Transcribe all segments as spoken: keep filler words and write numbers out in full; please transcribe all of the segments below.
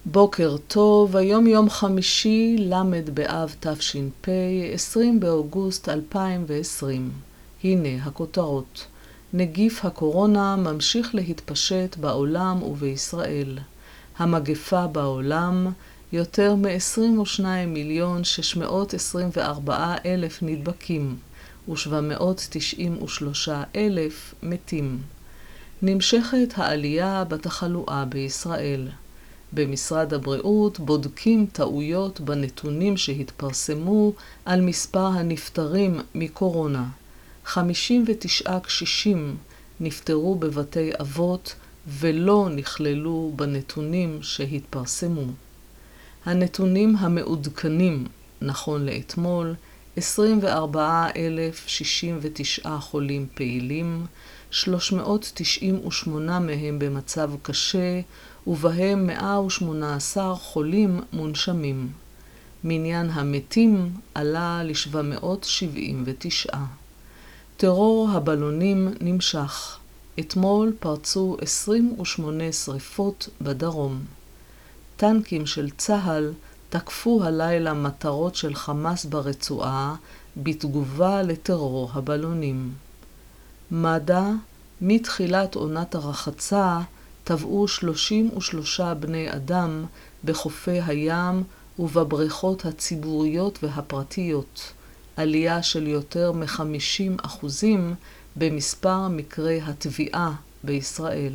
בוקר טוב, היום יום חמישי, למד באב תש"פ, עשרים באוגוסט אלפיים ועשרים. הנה הכותרות. נגיף הקורונה ממשיך להתפשט בעולם ובישראל. המגפה בעולם, יותר מ-עשרים ושניים מיליון שש מאות עשרים וארבעה אלף נדבקים ו-שבע מאות תשעים ושלושה אלף מתים. נמשכת העלייה בתחלואה בישראל. במשרד הבריאות בודקים טעויות בנתונים שהתפרסמו על מספר הנפטרים מקורונה. חמישים ותשעה קשישים נפטרו בבתי אבות ולא נכללו בנתונים שהתפרסמו. הנתונים המעודכנים, נכון לאתמול, עשרים וארבעה אלף שישים ותשעה חולים פעילים, שלוש מאות תשעים ושמונה מהם במצב קשה, ובהם מאה ושמונה עשר חולים מונשמים. מניין המתים עלה ל-שבע מאות שבעים ותשע. טרור הבלונים נמשך. אתמול פרצו עשרים ושמונה שריפות בדרום. טנקים של צה"ל תקפו הלילה מטרות של חמאס ברצועה בתגובה לטרור הבלונים. מד"א, מתחילת עונת הרחצה, טבעו שלושים ושלושה בני אדם בחופי הים ובבריכות הציבוריות והפרטיות, עלייה של יותר מ-חמישים אחוזים במספר מקרי הטביעה בישראל.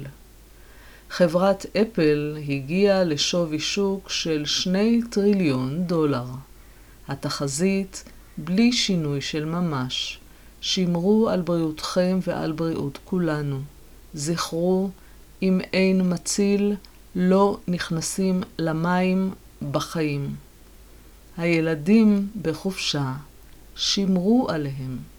חברת אפל הגיעה לשווי שוק של שני טריליון דולר. התחזית בלי שינוי של ממש. שמרו על בריאותכם ועל בריאות כולנו. זכרו, אם אין מציל, לא נכנסים למים בחיים. הילדים בחופשה, שמרו עליהם.